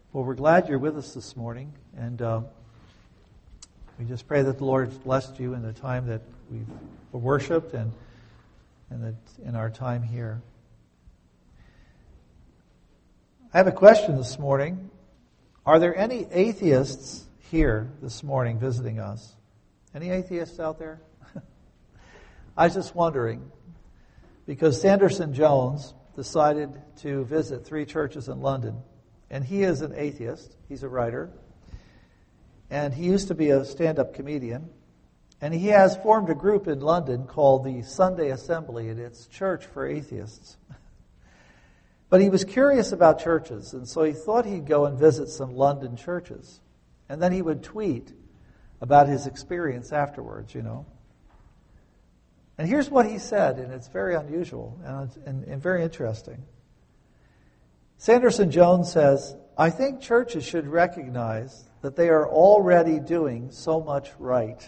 Well, we're glad you're with us this morning, and we just pray that the Lord has blessed you in the time that we've worshipped and that in our time here. I have a question this morning. Are there any atheists here this morning visiting us? Any atheists out there? I was just wondering, because Sanderson Jones decided to visit 3 churches in London. And he is an atheist. He's a writer. And he used to be a stand-up comedian. And he has formed a group in London called the Sunday Assembly, and it's church for atheists. But he was curious about churches, and so he thought he'd go and visit some London churches. And then he would tweet about his experience afterwards, And here's what he said, and it's very unusual and very interesting. Sanderson Jones says, I think churches should recognize that they are already doing so much right.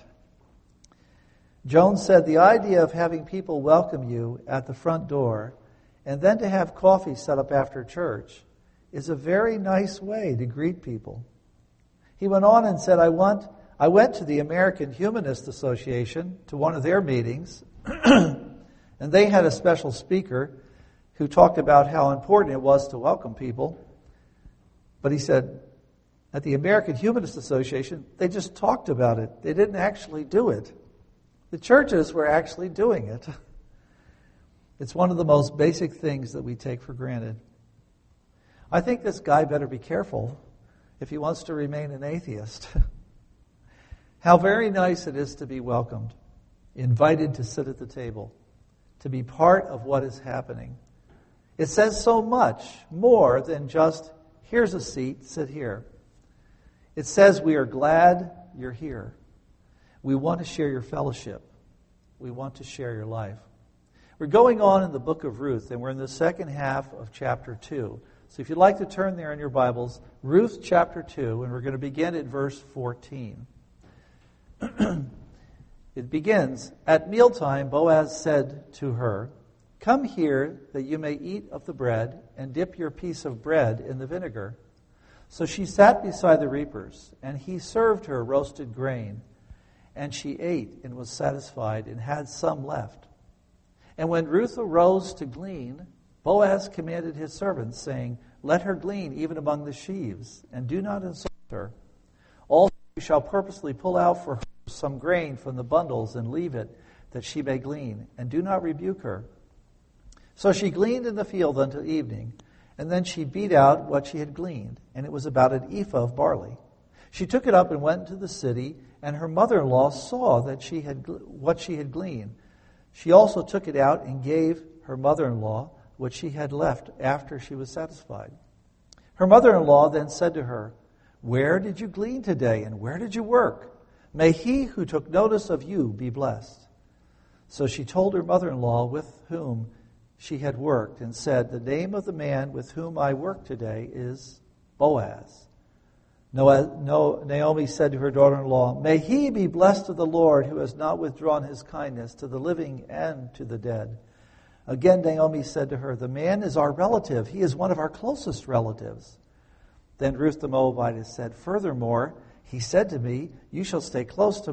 Jones said, the idea of having people welcome you at the front door and then to have coffee set up after church is a very nice way to greet people. He went on and said, I went to the American Humanist Association to one of their meetings, and they had a special speaker who talked about how important it was to welcome people. But he said, at the American Humanist Association, they just talked about it. They didn't actually do it. The churches were actually doing it. It's one of the most basic things that we take for granted. I think this guy better be careful if he wants to remain an atheist. How very nice it is to be welcomed, invited to sit at the table, to be part of what is happening. It says so much more than just, here's a seat, sit here. It says we are glad you're here. We want to share your fellowship. We want to share your life. We're going on in the book of Ruth, and we're in the second half of chapter 2. So if you'd like to turn there in your Bibles, Ruth chapter 2, and we're going to begin at verse 14. It begins, at mealtime, Boaz said to her, come here that you may eat of the bread and dip your piece of bread in the vinegar. So she sat beside the reapers, and he served her roasted grain. And she ate and was satisfied and had some left. And when Ruth arose to glean, Boaz commanded his servants, saying, let her glean even among the sheaves, and do not insult her. Also you shall purposely pull out for her some grain from the bundles and leave it, that she may glean, and do not rebuke her. So she gleaned in the field until evening, and then she beat out what she had gleaned, and it was about an ephah of barley. She took it up and went into the city, and her mother-in-law saw that what she had gleaned. She also took it out and gave her mother-in-law what she had left after she was satisfied. Her mother-in-law then said to her, where did you glean today, and where did you work? May he who took notice of you be blessed. So she told her mother-in-law with whom she had worked, and said, the name of the man with whom I work today is Boaz. Naomi said to her daughter-in-law, may he be blessed of the Lord, who has not withdrawn his kindness to the living and to the dead. Again Naomi said to her, the man is our relative. He is one of our closest relatives. Then Ruth the Moabitess said, furthermore, he said to me, you should stay close to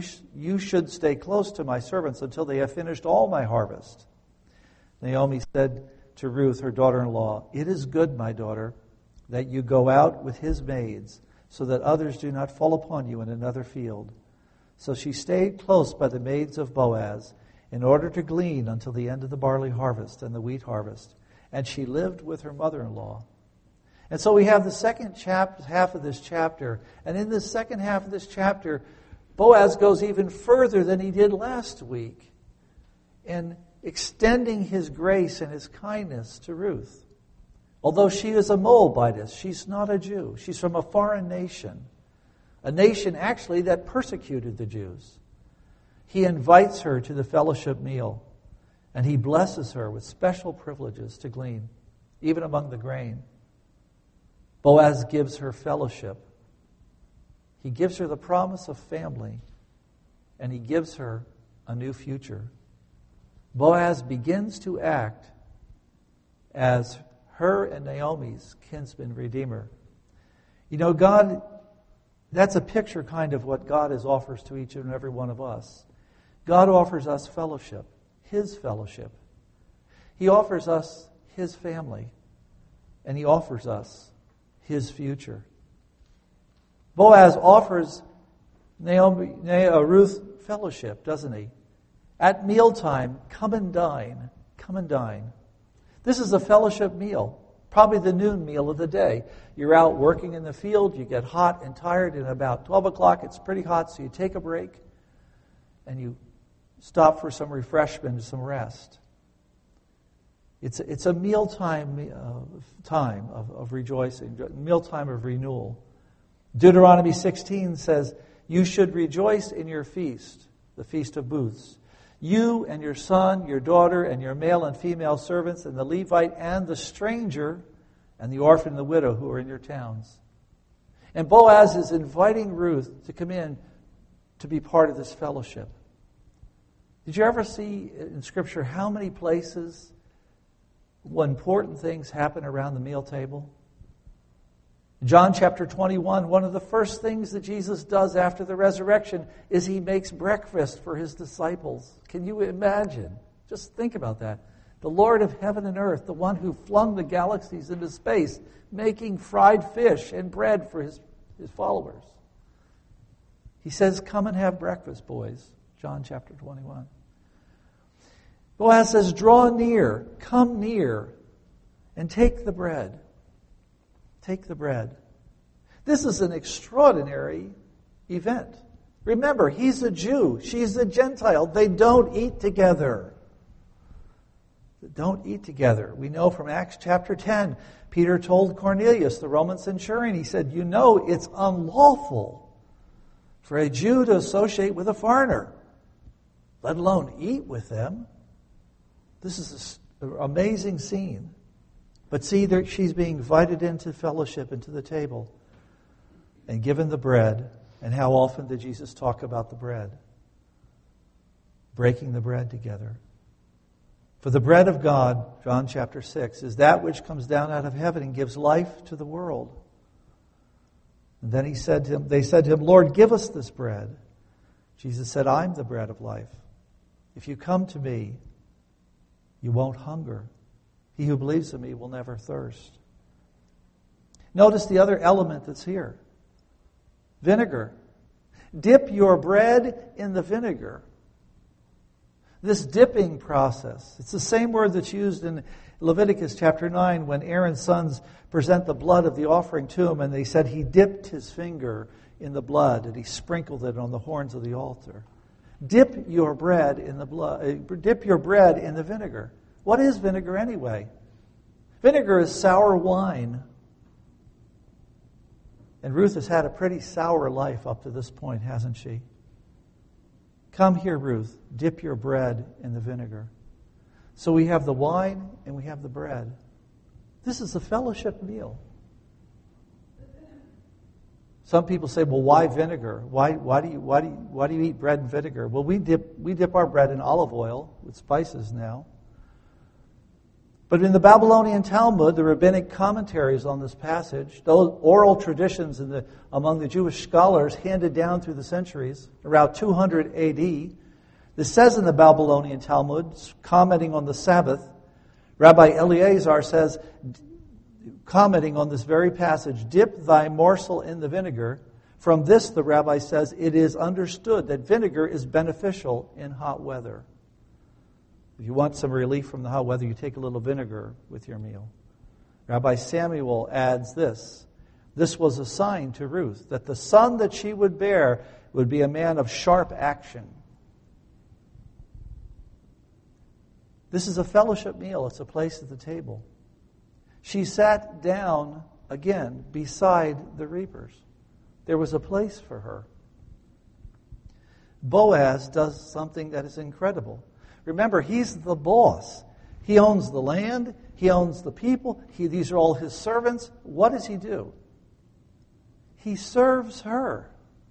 my servants until they have finished all my harvest. Naomi said to Ruth, her daughter-in-law, it is good, my daughter, that you go out with his maids, so that others do not fall upon you in another field. So she stayed close by the maids of Boaz, in order to glean until the end of the barley harvest and the wheat harvest. And she lived with her mother-in-law. And so we have the second half of this chapter. And in this second half of this chapter, Boaz goes even further than he did last week in extending his grace and his kindness to Ruth. Although she is a Moabitess, she's not a Jew. She's from a foreign nation. A nation actually that persecuted the Jews. He invites her to the fellowship meal, and he blesses her with special privileges to glean, even among the grain. Boaz gives her fellowship. He gives her the promise of family, and he gives her a new future. Boaz begins to act as her and Naomi's kinsman redeemer. You know, God, that's a picture kind of what God offers to each and every one of us. God offers us fellowship, His fellowship. He offers us His family, and He offers us His future. Boaz offers Ruth fellowship, doesn't he? At mealtime, come and dine. Come and dine. This is a fellowship meal, probably the noon meal of the day. You're out working in the field, you get hot and tired, and about 12 o'clock it's pretty hot, so you take a break and you stop for some refreshment and some rest. It's a mealtime time of rejoicing, mealtime of renewal. Deuteronomy 16 says, you should rejoice in your feast, the Feast of Booths. You and your son, your daughter, and your male and female servants, and the Levite, and the stranger, and the orphan and the widow who are in your towns. And Boaz is inviting Ruth to come in to be part of this fellowship. Did you ever see in Scripture how many places important things happen around the meal table? John chapter 21, one of the first things that Jesus does after the resurrection is He makes breakfast for His disciples. Can you imagine? Just think about that. The Lord of heaven and earth, the one who flung the galaxies into space, making fried fish and bread for His followers. He says, come and have breakfast, boys. John chapter 21. Boaz says, draw near, come near, and take the bread. Take the bread. This is an extraordinary event. Remember, he's a Jew. She's a Gentile. They don't eat together. They don't eat together. We know from Acts chapter 10, Peter told Cornelius, the Roman centurion, he said, you know it's unlawful for a Jew to associate with a foreigner, let alone eat with them. This is an amazing scene. But see, she's being invited into fellowship, into the table, and given the bread. And how often did Jesus talk about the bread? Breaking the bread together. For the bread of God, John chapter 6, is that which comes down out of heaven and gives life to the world. And then they said to him, Lord, give us this bread. Jesus said, I'm the bread of life. If you come to me, you won't hunger. He who believes in me will never thirst. Notice the other element that's here. Vinegar. Dip your bread in the vinegar. This dipping process, it's the same word that's used in Leviticus chapter 9 when Aaron's sons present the blood of the offering to him, and they said he dipped his finger in the blood and he sprinkled it on the horns of the altar. Dip your bread in the blood. Dip your bread in the vinegar. What is vinegar anyway? Vinegar is sour wine. And Ruth has had a pretty sour life up to this point, hasn't she? Come here, Ruth. Dip your bread in the vinegar. So we have the wine and we have the bread. This is a fellowship meal. Some people say, well, why vinegar? Why do you eat bread and vinegar? Well, we dip our bread in olive oil with spices now. But in the Babylonian Talmud, the rabbinic commentaries on this passage, those oral traditions among the Jewish scholars handed down through the centuries, around 200 A.D., this says in the Babylonian Talmud, commenting on the Sabbath, Rabbi Eleazar says, commenting on this very passage, dip thy morsel in the vinegar. From this, the rabbi says, it is understood that vinegar is beneficial in hot weather. If you want some relief from the hot weather, you take a little vinegar with your meal. Rabbi Samuel adds this. This was a sign to Ruth that the son that she would bear would be a man of sharp action. This is a fellowship meal. It's a place at the table. She sat down again beside the reapers. There was a place for her. Boaz does something that is incredible. Remember, he's the boss. He owns the land. He owns the people. These are all his servants. What does he do? He serves her.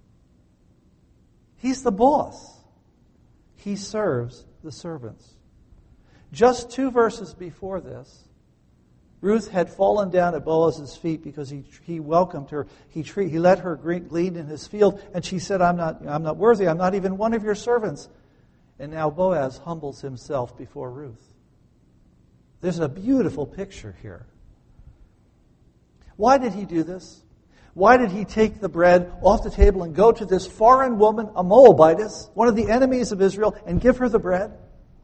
He's the boss. He serves the servants. Just 2 verses before this, Ruth had fallen down at Boaz's feet because he welcomed her. He let her glean in his field, and she said, I'm not worthy. I'm not even one of your servants. And now Boaz humbles himself before Ruth. There's a beautiful picture here. Why did he do this? Why did he take the bread off the table and go to this foreign woman, a Moabitess, one of the enemies of Israel, and give her the bread?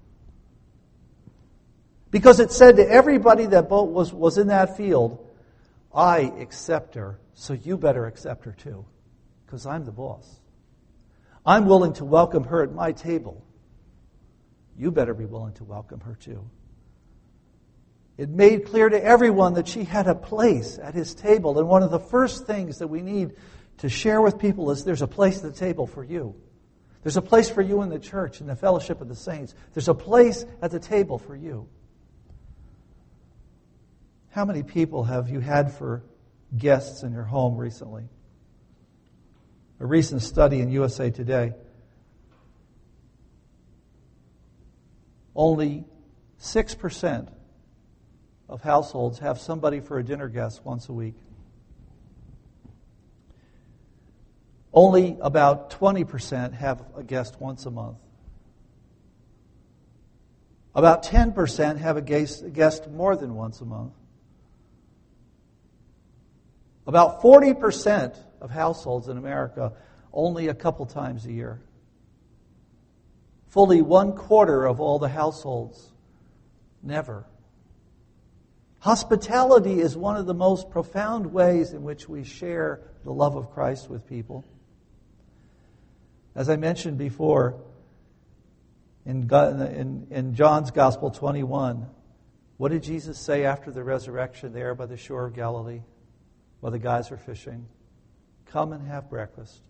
Because it said to everybody that was in that field, I accept her, so you better accept her too, because I'm the boss. I'm willing to welcome her at my table. You better be willing to welcome her too. It made clear to everyone that she had a place at his table. And one of the first things that we need to share with people is there's a place at the table for you. There's a place for you in the church, in the fellowship of the saints. There's a place at the table for you. How many people have you had for guests in your home recently? A recent study in USA Today. Only 6% of households have somebody for a dinner guest once a week. Only about 20% have a guest once a month. About 10% have a guest more than once a month. About 40% of households in America only a couple times a year. Fully 1/4 of all the households never. Hospitality is one of the most profound ways in which we share the love of Christ with people. As I mentioned before, in John's Gospel 21, what did Jesus say after the resurrection there by the shore of Galilee, while the guys are fishing? Come and have breakfast.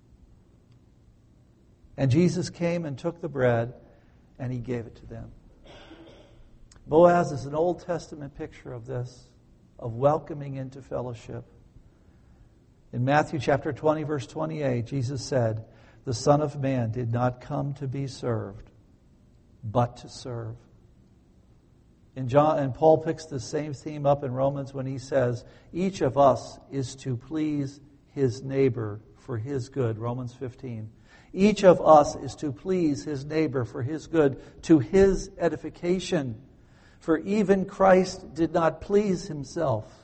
And Jesus came and took the bread, and he gave it to them. Boaz is an Old Testament picture of this, of welcoming into fellowship. In Matthew chapter 20, verse 28, Jesus said, "The Son of Man did not come to be served, but to serve." And Paul picks the same theme up in Romans when he says, each of us is to please his neighbor for his good. Romans 15. Each of us is to please his neighbor for his good, to his edification. For even Christ did not please himself.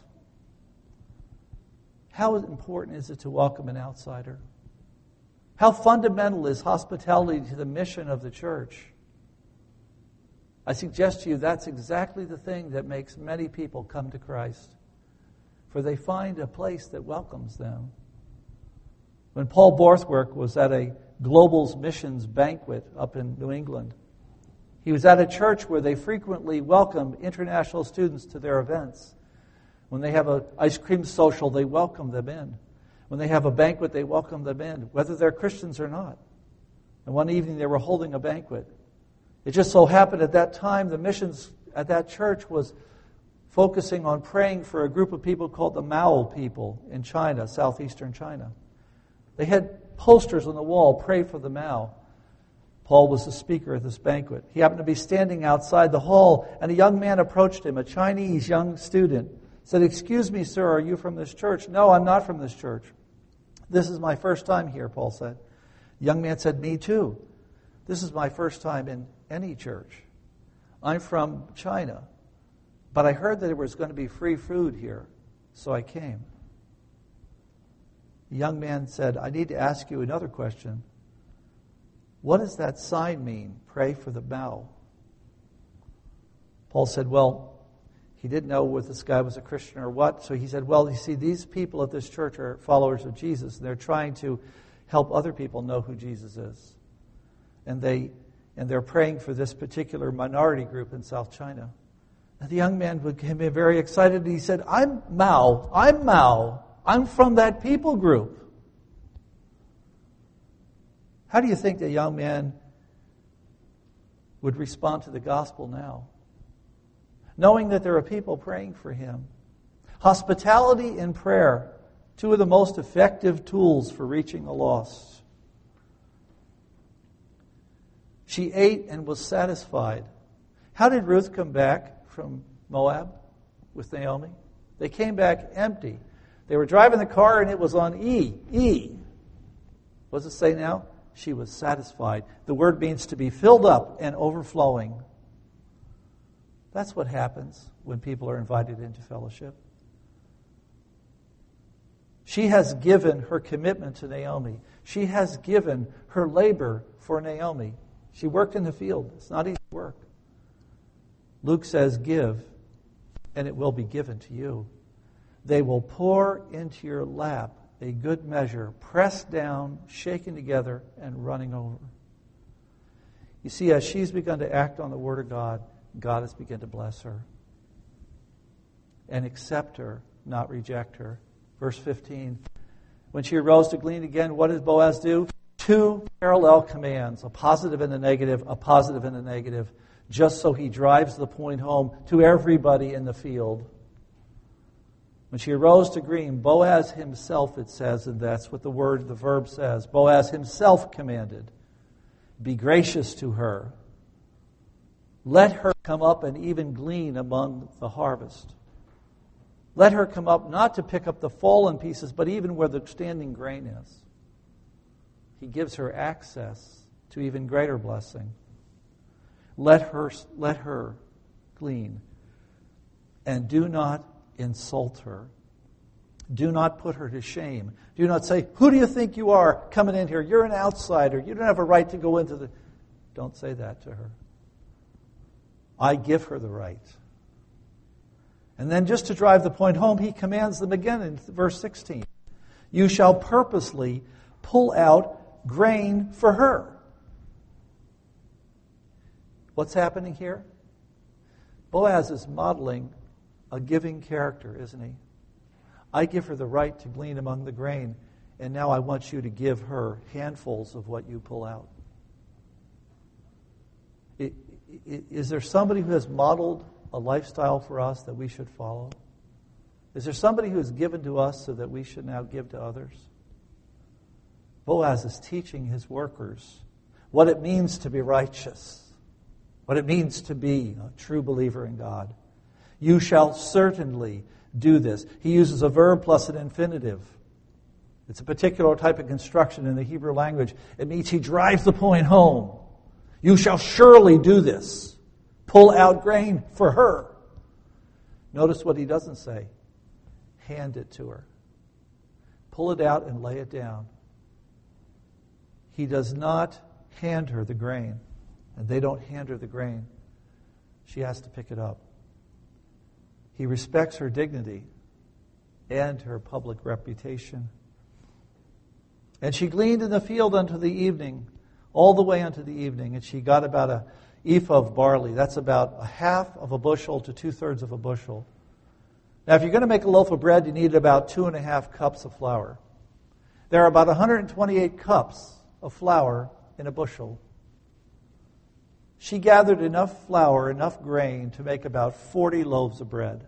How important is it to welcome an outsider? How fundamental is hospitality to the mission of the church? I suggest to you that's exactly the thing that makes many people come to Christ. For they find a place that welcomes them. When Paul Borthwick was at a Global Missions banquet up in New England, he was at a church where they frequently welcome international students to their events. When they have an ice cream social, they welcome them in. When they have a banquet, they welcome them in, whether they're Christians or not. And one evening they were holding a banquet. It just so happened at that time the missions at that church was focusing on praying for a group of people called the Mao people in China, southeastern China. They had posters on the wall, "Pray for the Mao." Paul was the speaker at this banquet. He happened to be standing outside the hall, and a young man approached him, a Chinese young student, said, "Excuse me, sir, are you from this church?" "No, I'm not from this church." "This is my first time here," Paul said. The young man said, "Me too. This is my first time in any church. I'm from China, but I heard that there was going to be free food here, so I came." The young man said, "I need to ask you another question. What does that sign mean, pray for the Mao?" Paul said, well, he didn't know whether this guy was a Christian or what, so he said, well, you see, these people at this church are followers of Jesus, and they're trying to help other people know who Jesus is. And they're praying for this particular minority group in South China. And the young man became very excited, and he said, I'm Mao. I'm from that people group." How do you think the young man would respond to the gospel now? Knowing that there are people praying for him. Hospitality and prayer, two of the most effective tools for reaching the lost. She ate and was satisfied. How did Ruth come back from Moab? with Naomi. They came back empty. They were driving the car and it was on E. E. What does it say now? She was satisfied. The word means to be filled up and overflowing. That's what happens when people are invited into fellowship. She has given her commitment to Naomi. She has given her labor for Naomi. She worked in the field. It's not easy work. Luke says, give, and it will be given to you. They will pour into your lap a good measure, pressed down, shaken together, and running over. You see, as she's begun to act on the Word of God, God has begun to bless her and accept her, not reject her. Verse 15, when she arose to glean again, what does Boaz do? Two parallel commands, a positive and a negative, a positive and a negative, just so he drives the point home to everybody in the field. When she arose to glean, Boaz himself, it says, and that's what the verb says, Boaz himself commanded, be gracious to her. Let her come up and even glean among the harvest. Let her come up not to pick up the fallen pieces, but even where the standing grain is. He gives her access to even greater blessing. Let her glean. And do not insult her. Do not put her to shame. Do not say, who do you think you are coming in here? You're an outsider. You don't have a right to go into the... Don't say that to her. I give her the right. And then just to drive the point home, he commands them again in verse 16. You shall purposely pull out grain for her. What's happening here? Boaz is modeling a giving character, isn't he? I give her the right to glean among the grain, and now I want you to give her handfuls of what you pull out. Is there somebody who has modeled a lifestyle for us that we should follow? Is there somebody who has given to us so that we should now give to others? Boaz is teaching his workers what it means to be righteous, what it means to be a true believer in God. You shall certainly do this. He uses a verb plus an infinitive. It's a particular type of construction in the Hebrew language. It means he drives the point home. You shall surely do this. Pull out grain for her. Notice what he doesn't say. Hand it to her. Pull it out and lay it down. He does not hand her the grain, and they don't hand her the grain. She has to pick it up. He respects her dignity and her public reputation. And she gleaned in the field unto the evening, all the way unto the evening, and she got about a ephah of barley. That's about a half of a bushel to 2/3 of a bushel. Now, if you're going to make a loaf of bread, you need about 2.5 cups of flour. There are about 128 cups of flour in a bushel. She gathered enough flour, enough grain to make about 40 loaves of bread.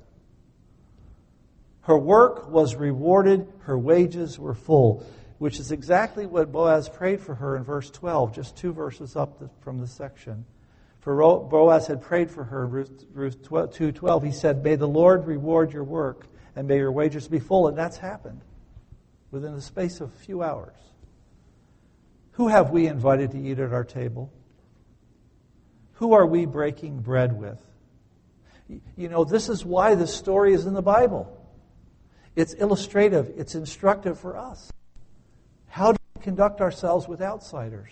Her work was rewarded, her wages were full, which is exactly what Boaz prayed for her in verse 12, just 2 verses up from the section. For Boaz had prayed for her in Ruth 2:12. He said, may the Lord reward your work and may your wages be full. And that's happened within the space of a few hours. Who have we invited to eat at our table? Who are we breaking bread with? You know, this is why this story is in the Bible. It's illustrative. It's instructive for us. How do we conduct ourselves with outsiders?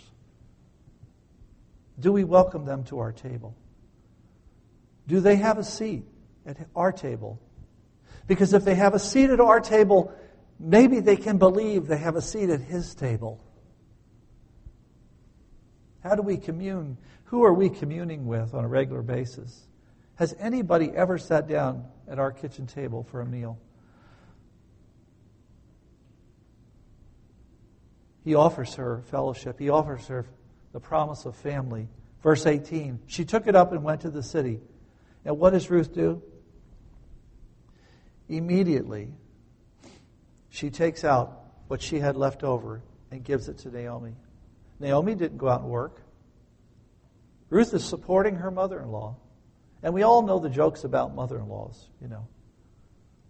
Do we welcome them to our table? Do they have a seat at our table? Because if they have a seat at our table, maybe they can believe they have a seat at his table. How do we commune? Who are we communing with on a regular basis? Has anybody ever sat down at our kitchen table for a meal? He offers her fellowship. He offers her the promise of family. Verse 18, she took it up and went to the city. And what does Ruth do? Immediately, she takes out what she had left over and gives it to Naomi. Naomi didn't go out and work. Ruth is supporting her mother-in-law. And we all know the jokes about mother-in-laws, you know.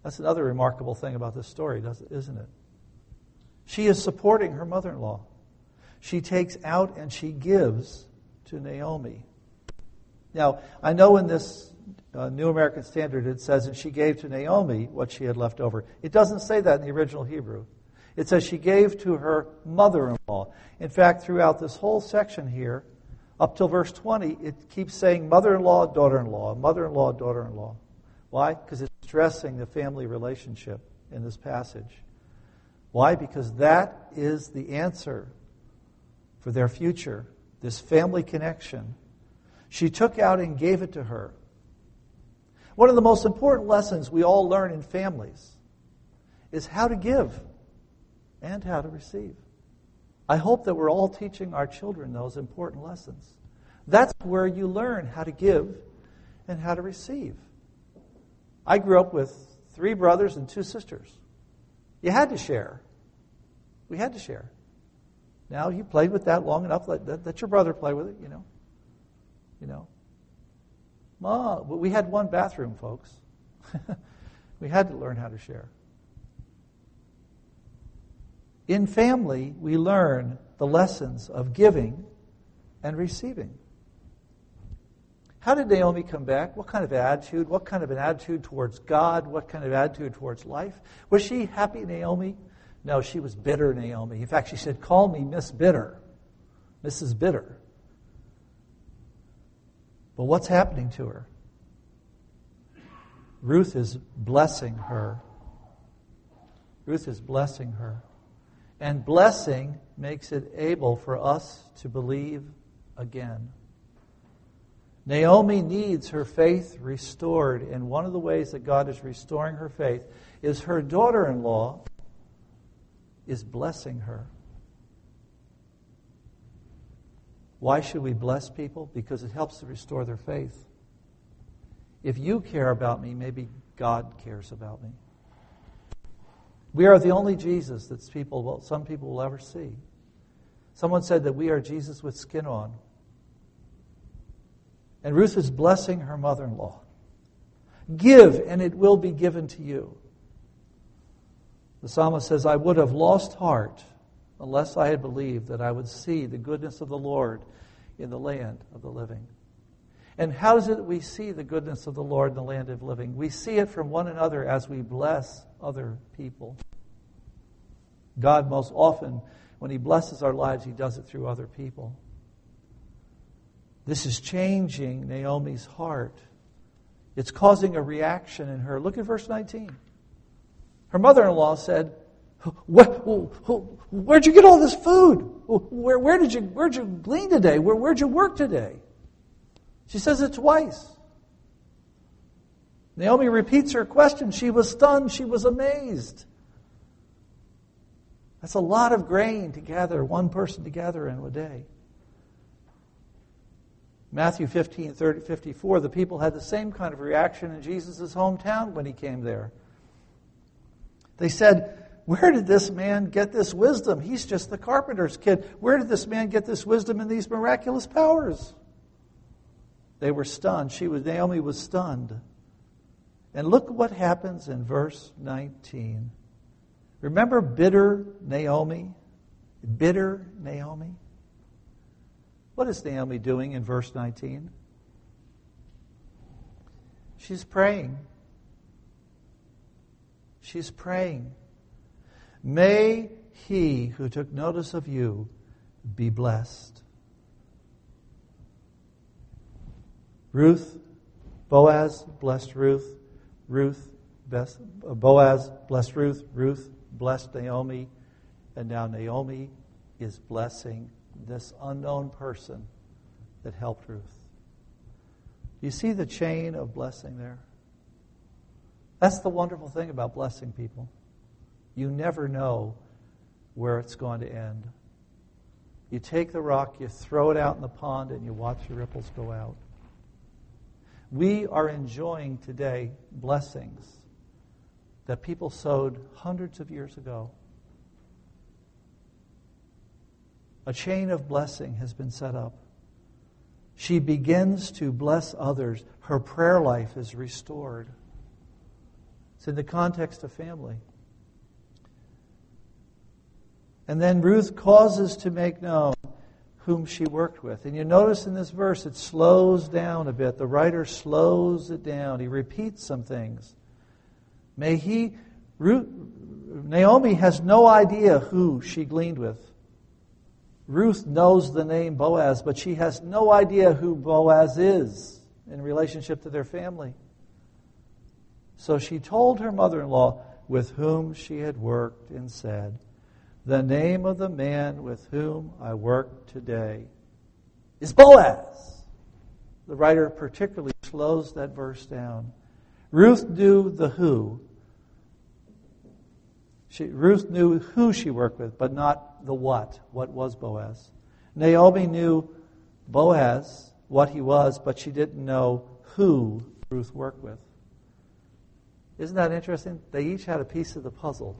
That's another remarkable thing about this story, isn't it? She is supporting her mother-in-law. She takes out and she gives to Naomi. Now, I know in this New American Standard it says, and she gave to Naomi what she had left over. It doesn't say that in the original Hebrew. It says she gave to her mother-in-law. In fact, throughout this whole section here, up till verse 20, it keeps saying mother-in-law, daughter-in-law, mother-in-law, daughter-in-law. Why? Because it's stressing the family relationship in this passage. Why? Because that is the answer for their future, this family connection. She took out and gave it to her. One of the most important lessons we all learn in families is how to give and how to receive. I hope that we're all teaching our children those important lessons. That's where you learn how to give and how to receive. I grew up with 3 brothers and 2 sisters. You had to share. We had to share. Now, you played with that long enough, let your brother play with it, you know. Mom, we had one bathroom, folks. We had to learn how to share. In family, we learn the lessons of giving and receiving. How did Naomi come back? What kind of attitude? What kind of an attitude towards God? What kind of attitude towards life? Was she happy Naomi? No, she was bitter Naomi. In fact, she said, call me Miss Bitter, Mrs. Bitter. But what's happening to her? Ruth is blessing her. Ruth is blessing her. And blessing makes it able for us to believe again. Naomi needs her faith restored, and one of the ways that God is restoring her faith is her daughter-in-law is blessing her. Why should we bless people? Because it helps to restore their faith. If you care about me, maybe God cares about me. We are the only Jesus that some people will ever see. Someone said that we are Jesus with skin on. And Ruth is blessing her mother-in-law. Give, and it will be given to you. The psalmist says, I would have lost heart unless I had believed that I would see the goodness of the Lord in the land of the living. And how is it that we see the goodness of the Lord in the land of living? We see it from one another as we bless other people. God most often, when He blesses our lives, He does it through other people. This is changing Naomi's heart. It's causing a reaction in her. Look at verse 19. Her mother-in-law said, where'd you get all this food? Where'd you glean today? Where'd you work today? She says it twice. Naomi repeats her question. She was stunned. She was amazed. That's a lot of grain to gather, one person to gather in a day. Matthew 15:54, the people had the same kind of reaction in Jesus' hometown when He came there. They said, where did this man get this wisdom? He's just the carpenter's kid. Where did this man get this wisdom and these miraculous powers? They were stunned. Naomi was stunned. And look what happens in verse 19. Remember bitter Naomi? Bitter Naomi? What is Naomi doing in verse 19? She's praying. She's praying. May he who took notice of you be blessed. Boaz blessed Ruth. Boaz blessed Ruth. Ruth blessed Naomi. And now Naomi is blessing this unknown person that helped Ruth. Do you see the chain of blessing there? That's the wonderful thing about blessing people. You never know where it's going to end. You take the rock, you throw it out in the pond, and you watch the ripples go out. We are enjoying today blessings that people sowed hundreds of years ago. A chain of blessing has been set up. She begins to bless others. Her prayer life is restored. It's in the context of family. And then Ruth causes to make known whom she worked with. And you notice in this verse it slows down a bit. The writer slows it down. He repeats some things. Naomi has no idea who she gleaned with. Ruth knows the name Boaz, but she has no idea who Boaz is in relationship to their family. So she told her mother-in-law with whom she had worked and said, "The name of the man with whom I work today is Boaz." The writer particularly slows that verse down. Ruth knew the who. Ruth knew who she worked with, but not the what. What was Boaz? Naomi knew Boaz, what he was, but she didn't know who Ruth worked with. Isn't that interesting? They each had a piece of the puzzle.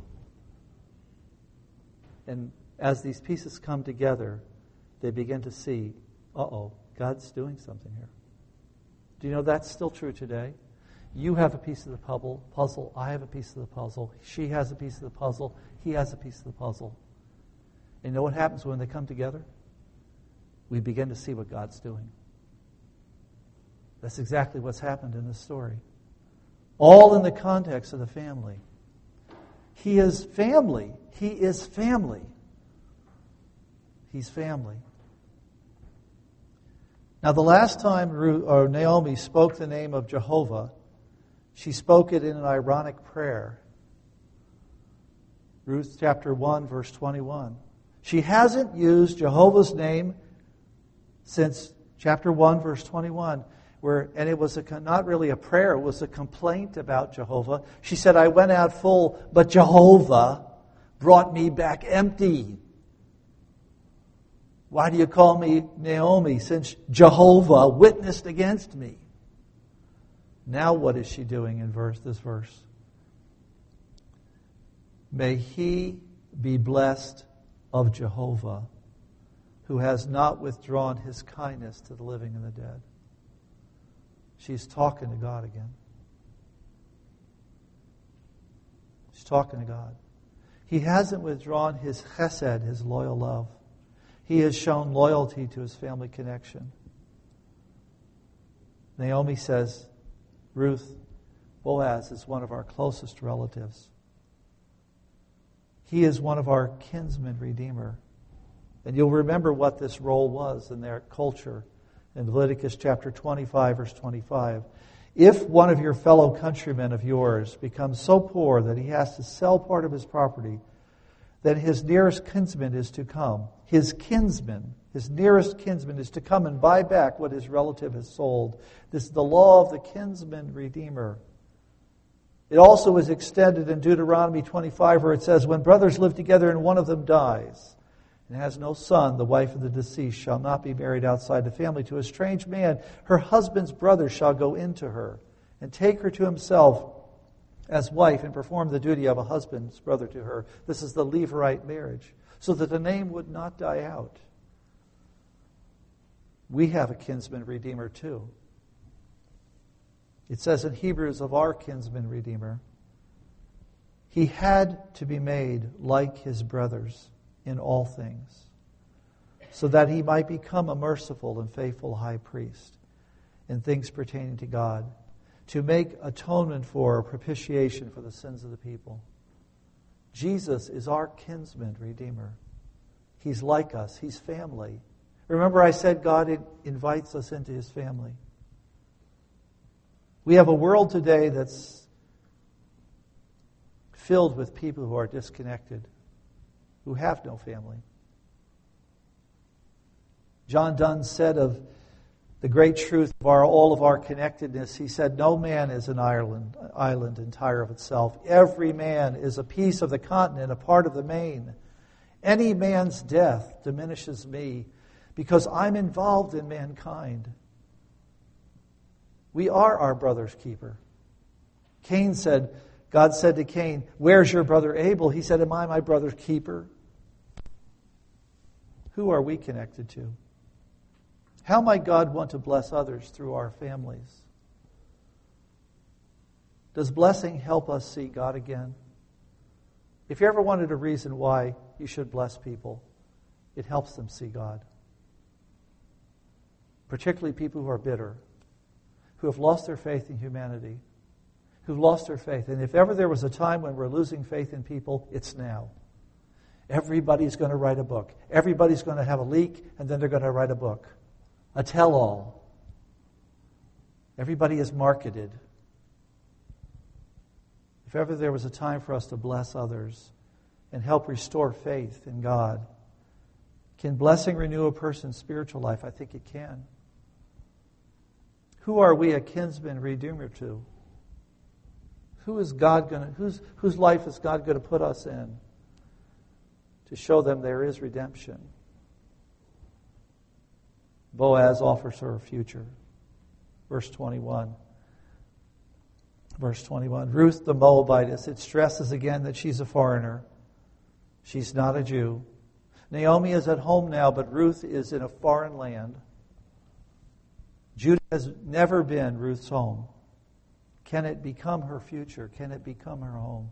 And as these pieces come together, they begin to see, God's doing something here. Do you know that's still true today? You have a piece of the puzzle. I have a piece of the puzzle. She has a piece of the puzzle. He has a piece of the puzzle. And you know what happens when they come together? We begin to see what God's doing. That's exactly what's happened in this story. All in the context of the family. He is family. He is family. He's family. Now, the last time Naomi spoke the name of Jehovah, she spoke it in an ironic prayer. Ruth chapter 1, verse 21. She hasn't used Jehovah's name since chapter 1, verse 21. And it was not really a prayer, it was a complaint about Jehovah. She said, "I went out full, but Jehovah brought me back empty. Why do you call me Naomi, since Jehovah witnessed against me?" Now what is she doing in this verse? May he be blessed of Jehovah, who has not withdrawn his kindness to the living and the dead. She's talking to God again. She's talking to God. He hasn't withdrawn his chesed, his loyal love. He has shown loyalty to his family connection. Naomi says, Boaz is one of our closest relatives. He is one of our kinsman redeemer. And you'll remember what this role was in their culture in Leviticus chapter 25, verse 25. If one of your fellow countrymen of yours becomes so poor that he has to sell part of his property, then his nearest kinsman is to come. His nearest kinsman is to come and buy back what his relative has sold. This is the law of the kinsman redeemer. It also is extended in Deuteronomy 25, where it says, "When brothers live together and one of them dies and has no son, the wife of the deceased shall not be married outside the family to a strange man. Her husband's brother shall go into her and take her to himself as wife and perform the duty of a husband's brother to her." This is the Levirate marriage, so that the name would not die out. We have a kinsman redeemer too. It says in Hebrews of our kinsman redeemer, he had to be made like his brothers in all things, so that he might become a merciful and faithful high priest in things pertaining to God, to make atonement for or propitiation for the sins of the people. Jesus is our kinsman redeemer. He's like us. He's family. Remember I said God invites us into his family. We have a world today that's filled with people who are disconnected, who have no family. John Donne said of the great truth of all of our connectedness, he said, "No man is an island entire of itself. Every man is a piece of the continent, a part of the main. Any man's death diminishes me because I'm involved in mankind." We are our brother's keeper. God said to Cain, "Where's your brother Abel?" He said, "Am I my brother's keeper?" Who are we connected to? How might God want to bless others through our families? Does blessing help us see God again? If you ever wanted a reason why you should bless people, it helps them see God. Particularly people who are bitter, who have lost their faith in humanity, who've lost their faith. And if ever there was a time when we're losing faith in people, it's now. Everybody's going to write a book. Everybody's going to have a leak, and then they're going to write a book. A tell-all. Everybody is marketed. If ever there was a time for us to bless others and help restore faith in God, can blessing renew a person's spiritual life? I think it can. Who are we a kinsman redeemer to? Who is God going to? Whose life is God going to put us in to show them there is redemption? Boaz offers her a future. Verse 21. Verse 21. Ruth the Moabitess. It stresses again that she's a foreigner. She's not a Jew. Naomi is at home now, but Ruth is in a foreign land. Judah has never been Ruth's home. Can it become her future? Can it become her home?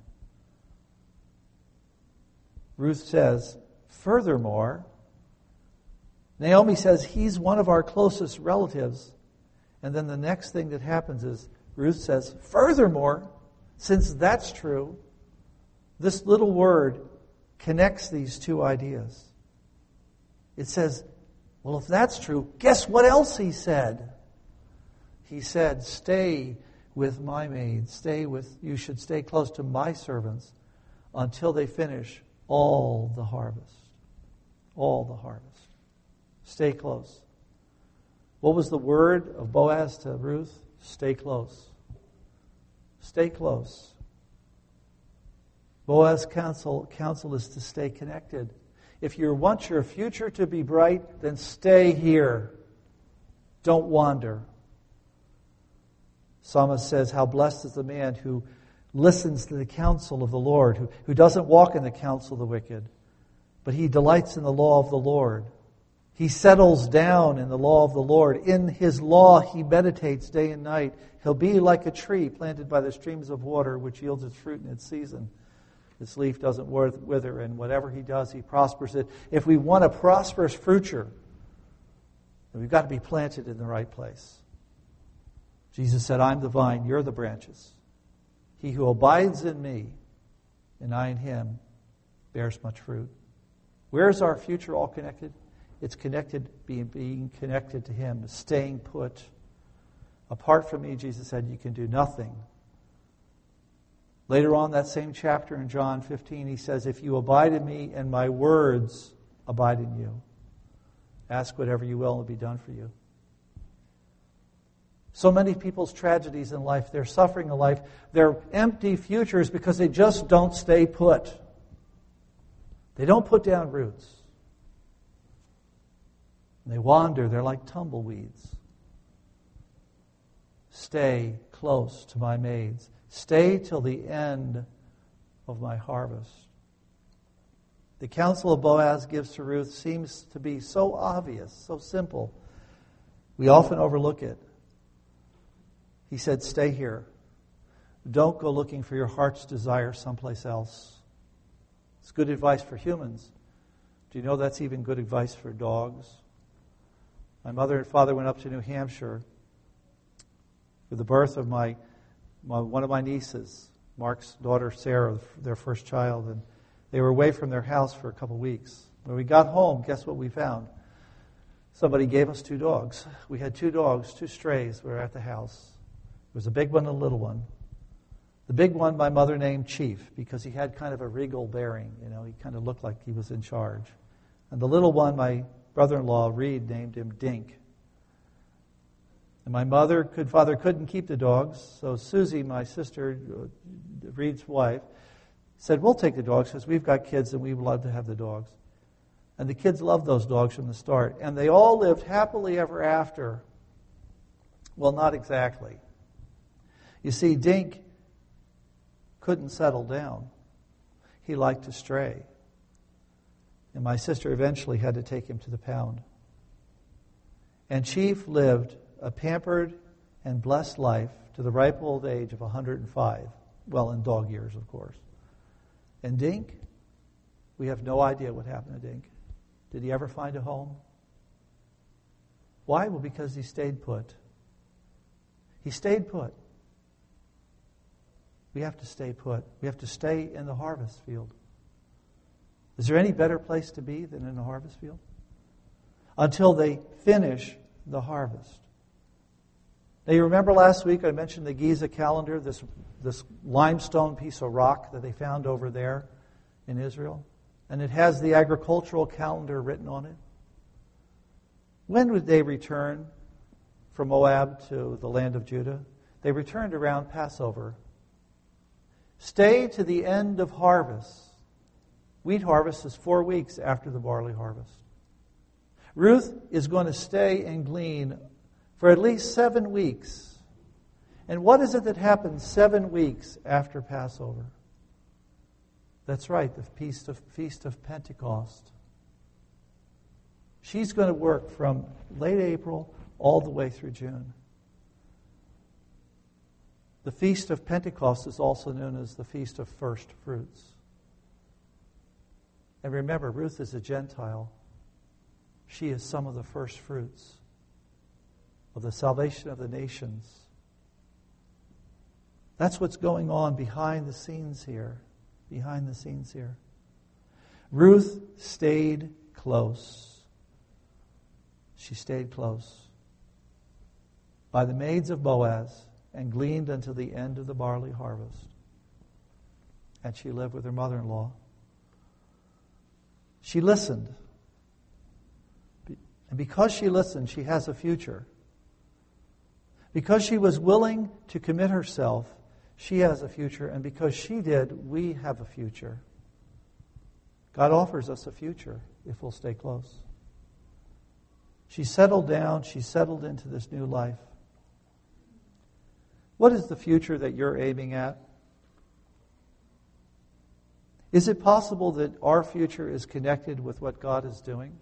Ruth says, furthermore, Naomi says, he's one of our closest relatives. And then the next thing that happens is Ruth says, furthermore, since that's true, this little word connects these two ideas. It says, well, if that's true, guess what else he said? He said, stay with my maids. You should stay close to my servants until they finish all the harvest. All the harvest. Stay close. What was the word of Boaz to Ruth? Stay close. Stay close. Boaz's counsel is to stay connected. If you want your future to be bright, then stay here. Don't wander. Psalmist says, how blessed is the man who listens to the counsel of the Lord, who doesn't walk in the counsel of the wicked, but he delights in the law of the Lord. He settles down in the law of the Lord. In his law he meditates day and night. He'll be like a tree planted by the streams of water, which yields its fruit in its season. Its leaf doesn't wither, and whatever he does, he prospers it. If we want a prosperous future, then we've got to be planted in the right place. Jesus said, I'm the vine, you're the branches. He who abides in me, and I in him, bears much fruit. Where is our future all connected? It's connected, being connected to him, staying put. Apart from me, Jesus said, you can do nothing. Later on, that same chapter in John 15, he says, if you abide in me and my words abide in you, ask whatever you will and it'll be done for you. So many people's tragedies in life, their suffering in life, their empty futures because they just don't stay put. They don't put down roots. They wander. They're like tumbleweeds. Stay close to my maids. Stay till the end of my harvest. The counsel of Boaz gives to Ruth seems to be so obvious, so simple. We often overlook it. He said, stay here. Don't go looking for your heart's desire someplace else. It's good advice for humans. Do you know that's even good advice for dogs? My mother and father went up to New Hampshire for the birth of one of my nieces, Mark's daughter Sarah, their first child, and they were away from their house for a couple of weeks. When we got home, guess what we found? Somebody gave us 2 dogs. We had 2 dogs, 2 strays were at the house. There was a big one and a little one. The big one my mother named Chief because he had kind of a regal bearing. He kind of looked like he was in charge. And the little one, my brother-in-law, Reed, named him Dink. And my father couldn't keep the dogs, so Susie, my sister, Reed's wife, said, we'll take the dogs because we've got kids and we would love to have the dogs. And the kids loved those dogs from the start. And they all lived happily ever after. Well, not exactly. You see, Dink couldn't settle down. He liked to stray. And my sister eventually had to take him to the pound. And Chief lived a pampered and blessed life to the ripe old age of 105. Well, in dog years, of course. And Dink, we have no idea what happened to Dink. Did he ever find a home? Why? Well, because he stayed put. He stayed put. We have to stay put. We have to stay in the harvest field. Is there any better place to be than in the harvest field? Until they finish the harvest. Now, you remember last week I mentioned the Giza calendar, this limestone piece of rock that they found over there in Israel? And it has the agricultural calendar written on it. When would they return from Moab to the land of Judah? They returned around Passover. Stay to the end of harvest. Wheat harvest is 4 weeks after the barley harvest. Ruth is going to stay and glean for at least 7 weeks. And what is it that happens 7 weeks after Passover? That's right, the Feast of Pentecost. She's going to work from late April all the way through June. The Feast of Pentecost is also known as the Feast of First Fruits. And remember, Ruth is a Gentile. She is some of the first fruits of the salvation of the nations. That's what's going on behind the scenes here. Behind the scenes here. Ruth stayed close. She stayed close by the maids of Boaz and gleaned until the end of the barley harvest. And she lived with her mother-in-law. She listened. And because she listened, she has a future. Because she was willing to commit herself, she has a future. And because she did, we have a future. God offers us a future if we'll stay close. She settled down. She settled into this new life. What is the future that you're aiming at? Is it possible that our future is connected with what God is doing?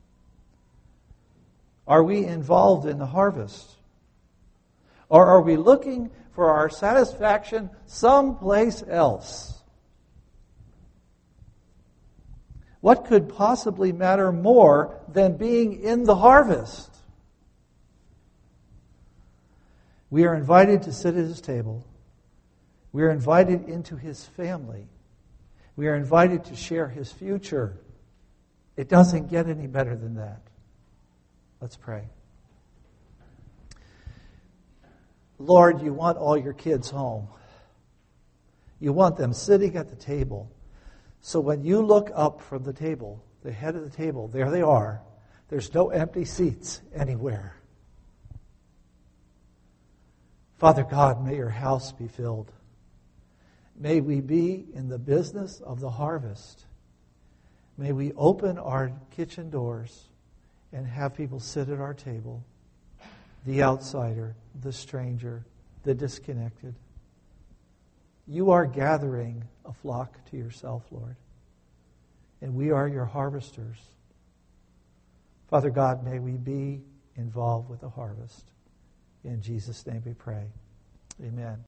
Are we involved in the harvest? Or are we looking for our satisfaction someplace else? What could possibly matter more than being in the harvest? We are invited to sit at His table. We are invited into His family. We are invited to share His future. It doesn't get any better than that. Let's pray. Lord, you want all your kids home. You want them sitting at the table. So when you look up from the table, the head of the table, there they are. There's no empty seats anywhere. Father God, may your house be filled. May we be in the business of the harvest. May we open our kitchen doors and have people sit at our table. The outsider, the stranger, the disconnected. You are gathering a flock to yourself, Lord. And we are your harvesters. Father God, may we be involved with the harvest. In Jesus' name we pray. Amen.